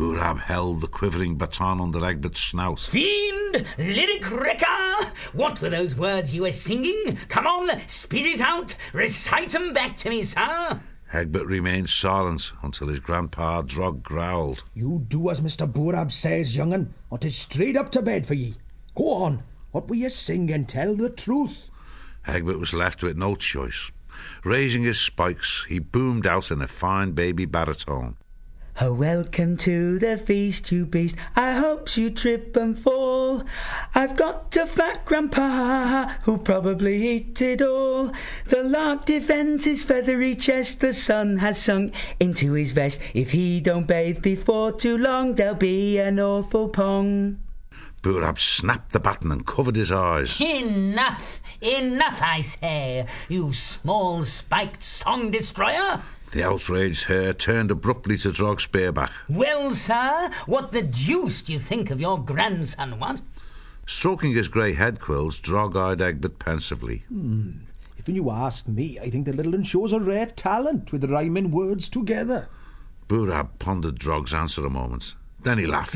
Boorab held the quivering baton under Egbert's snout. Fiend, lyric wrecker! What were those words you were singing? Come on, spit it out. Recite 'em back to me, sir. Egbert remained silent until his grandpa Drog growled. You do as Mr. Boorab says, young'un, or 'tis straight up to bed for ye. Go on, what will ye sing and tell the truth? Egbert was left with no choice. Raising his spikes, he boomed out in a fine baby baritone. Oh, welcome to the feast, you beast. I hopes you trip and fall. I've got a fat grandpa who'll probably eat it all. The lark defends his feathery chest. The sun has sunk into his vest. If he don't bathe before too long, there'll be an awful pong. Boorab snapped the baton and covered his eyes. Enough, I say, you small spiked song destroyer. The outraged hare turned abruptly to Drog Spearback. Well, sir, what the deuce do you think of your grandson, what? Stroking his grey head quills, Drog eyed Egbert pensively. If you ask me, I think the little un shows a rare talent with rhyming words together. Boorab pondered Drog's answer a moment. Then he laughed.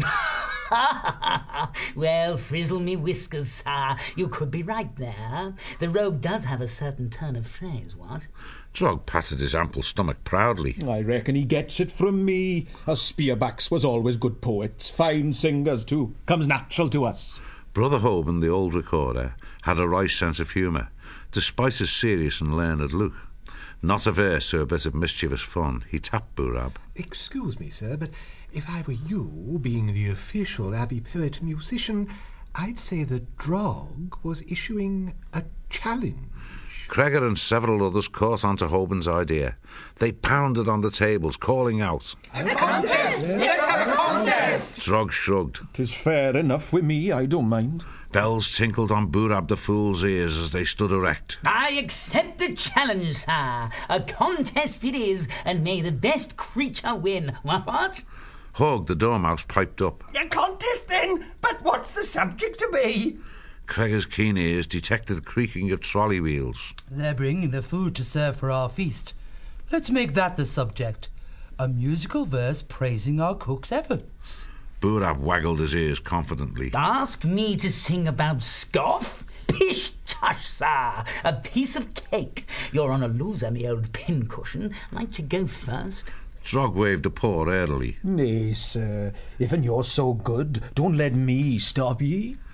Well, frizzle me whiskers, sir. You could be right there. The rogue does have a certain turn of phrase, what? Drog patted his ample stomach proudly. I reckon he gets it from me. Us Spearbacks was always good poets, fine singers too. Comes natural to us. Brother Hoban, the old recorder, had a right sense of humour, despite his serious and learned look. Not averse to a bit of mischievous fun, he tapped Boorab. Excuse me, sir, but if I were you, being the official Abbey poet-musician, I'd say that Drog was issuing a challenge. Creagor and several others caught on to Hoban's idea. They pounded on the tables, calling out, A contest! Let's have a contest! Drog shrugged. 'Tis fair enough with me, I don't mind. Bells tinkled on Boorab the Fool's ears as they stood erect. I accept the challenge, sir. A contest it is, and may the best creature win. What? Hogg, the dormouse, piped up. A contest, then? But what's the subject to be? Creagor's keen ears detected the creaking of trolley wheels. They're bringing the food to serve for our feast. Let's make that the subject. A musical verse praising our cook's efforts. Boorab waggled his ears confidently. Ask me to sing about scoff? Pish tush, sir. A piece of cake. You're on a loser, me old pincushion. Like to go first? Drog waved a paw airily. Nay, sir, if you're so good, don't let me stop ye.